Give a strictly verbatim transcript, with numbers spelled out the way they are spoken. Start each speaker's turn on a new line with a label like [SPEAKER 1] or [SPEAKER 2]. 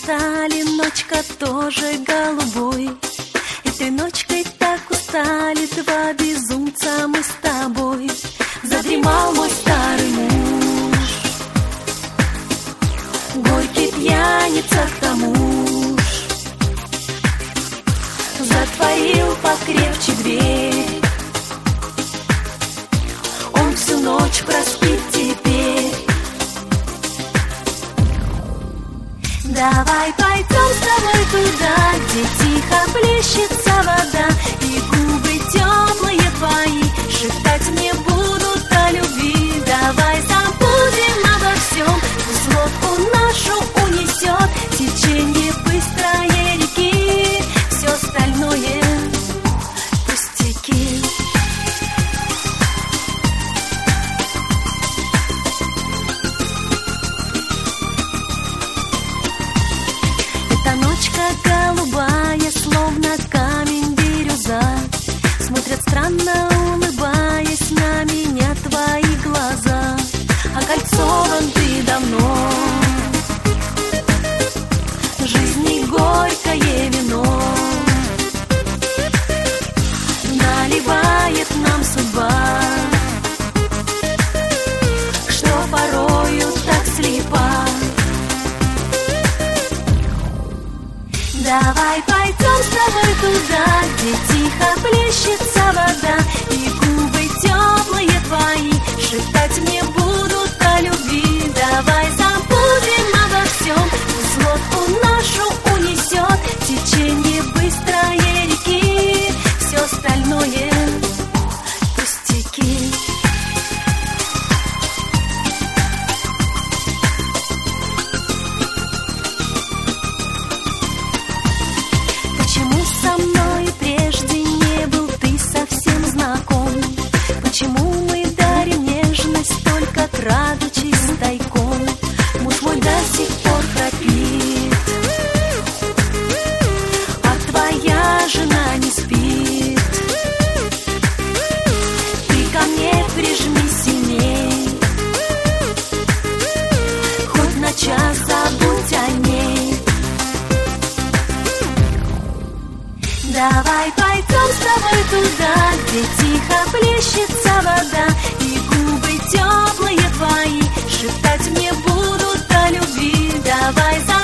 [SPEAKER 1] стали, ночка тоже голубой. Этой ночкой так устали два безумца мы с тобой. Задремал мой старый муж, горький пьяница-то муж. Затворил покрепче дверь, он всю ночь проспит теперь. Давай пойдем с тобой туда, где тихо плещется вода, и губы теплые твои шептать мне будут о любви. Давай забудем обо всем, пусть лодку нашу унесет течение быстрой реки, все остальное пустяки. Эта ночка голубая, словно камень бирюза, смотрят странно, улыбаясь на меня твои глаза. Окольцован ты давно, жизни горькое вино наливает нам судьба, что порою так слепа. Давай пойдем с тобой туда, где тихо плещется вода, и губы теплые твои шептать мне будут о любви. Давай забудем обо всем, пусть лодку нашу унесет течение быстрой реки, все остальное пустяки. Почему со мной прежде не был ты совсем знаком? Почему мы дарим нежность только крадучись тайком? Муж мой до сих пор храпит, а твоя жена не спит. Ты ко мне прижмись сильней, хоть на час забудь о ней. Давай пойдем с тобой туда, где тихо плещется вода, и губы теплые твои шептать мне будут о любви. Давай